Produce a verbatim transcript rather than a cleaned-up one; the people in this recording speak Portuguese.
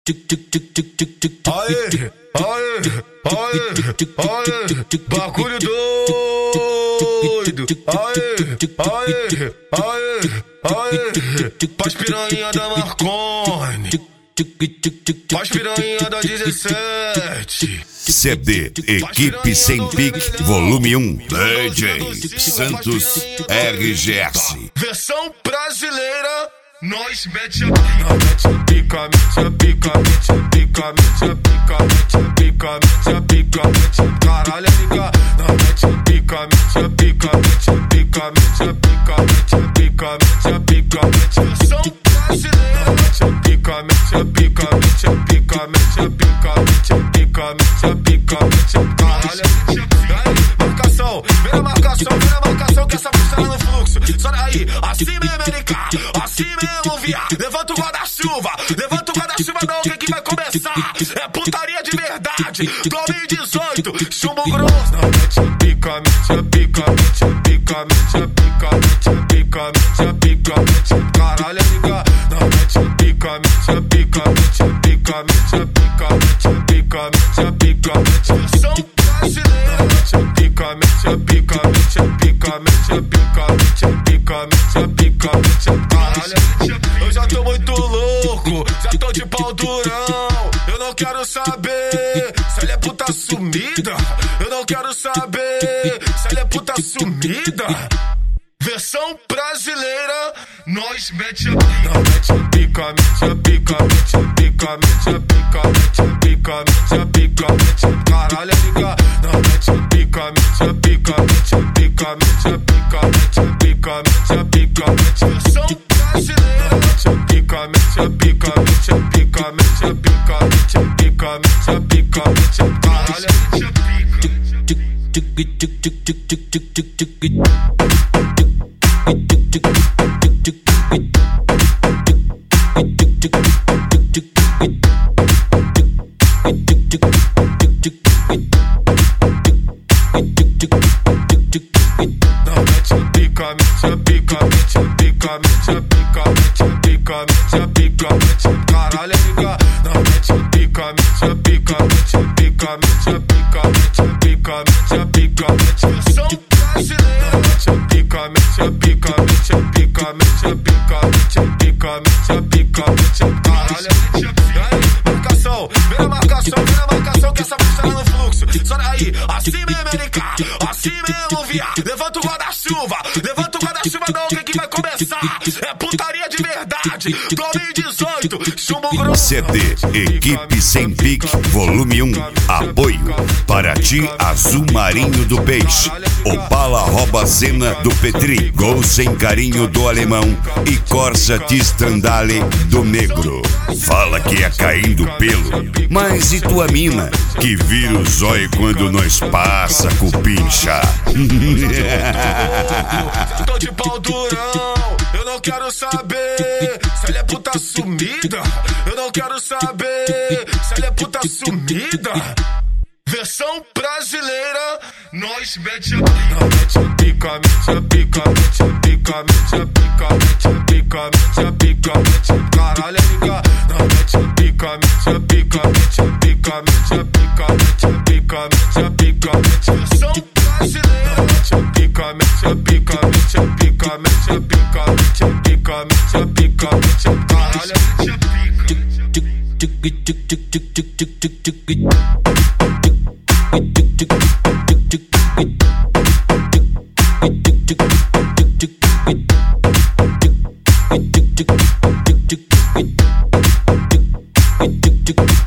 Aê, aê, aê, aê, bagulho doido. Aê, aê, aê, aê, pras piranha da Marconi, pras piranha da dezessete. C D Equipe Sem Pique, volume um, D J Santos R G S. Versão brasileira, nós mete a pica, mete a pica, mete a pica, mete a pica, mete a pica, mete a pica, mete a pica, caralho, amiga. Não mete a pica, mete a pica, mete a pica, mete a pica, mete a pica, mete a pica, mete a versão brasileira, mete a pica, mete a pica, mete a pica, mete a pica, mete a pica, mete a pica, mete a caralho, marcação, vem a marcação, vem a marcação que essa bicha tá no fluxo. Só daí, assim mesmo, L K, assim mesmo, viado. Levanta o guarda-chuva, levanta o guarda-chuva não, que que vai começar? É putaria de verdade, dois mil e dezoito, chumbo grosso. Não mete a pica, mete a pica, mete a pica, mete a pica, mete a pica, mete a pica, mete a caralho, amiga. Não mete a pica, mete a pica, mete a pica, mete a pica, mete a pica, mete a pica, mete a versão brasileira. Mete a pica, mete a pica, mete a pica, mete a pica, mete a pica, mete a pica, mete a caralho. Eu já tô muito louco, já tô de pau durão. Eu não quero saber se ela é puta sumida. Eu não quero saber se ela é puta sumida. Versão brasileira, nós mete a pica. Não mete a pica, mete a pica, mete a pica, mete a pica, mete a pica, mete a pica, mete a caralho, amiga. Não mete a pica, mete a pica, mete a pica, mete a pica, mete a pica, mete a pica, mete a versão brasileira. Mete a pica, mete a pica, mete a pica, mete a pica, mete a pica, mete a pica, mete a caralho, mete a pica. Não mete a pica, mete a pica, mete a pica, mete a pica, mete a pica, mete a pica, mete a caralho, amiga. Não mete a pica, mete a pica, mete a pica, mete a pica, mete a pica, mete a pica, mete a versão brasileira. Mete a pica, mete a pica, mete a pica, mete a pica, mete a pica, mete a pica, mete a caralho, mete a pica. Marcação, vem a marcação, vem a marcação que essa bicha tá no fluxo. Só daí, assim mesmo, L K, assim mesmo, viado. Levanta o guarda-chuva, levanta o guarda-chuva não, que que vai começar? É putaria de verdade, dois mil e dezoito, chumbo grosso. C D Equipe Sem Pique, volume um, apoio Paraty Azul Marinho do Peixe, Opala Rouba Zena do Petri, Gol Sem Carinho do Alemão e Corsa Tistrandale do Negro. Fala que é caindo pelo, mas e tua mina, que vira o zóio quando nós passa com pincha. Tô de pau durão, eu não quero saber se ela é puta sumida. Eu não quero saber se ela é puta sumida. Versão brasileira, nós mete a pica. Não mete a pica, mete a pica, mete a pica, mete a pica, mete a pica, mete a pica, mete a caralho, amiga. Não mete a pica, mete a pica, mete a pica, mete a pica, mete a pica, mete a pica, mete a versão brasileira. Mete a pica, mete a pica, mete a pica, mete a pica, mete a pica, mete a pica, mete a caralho, mete a pica. Tick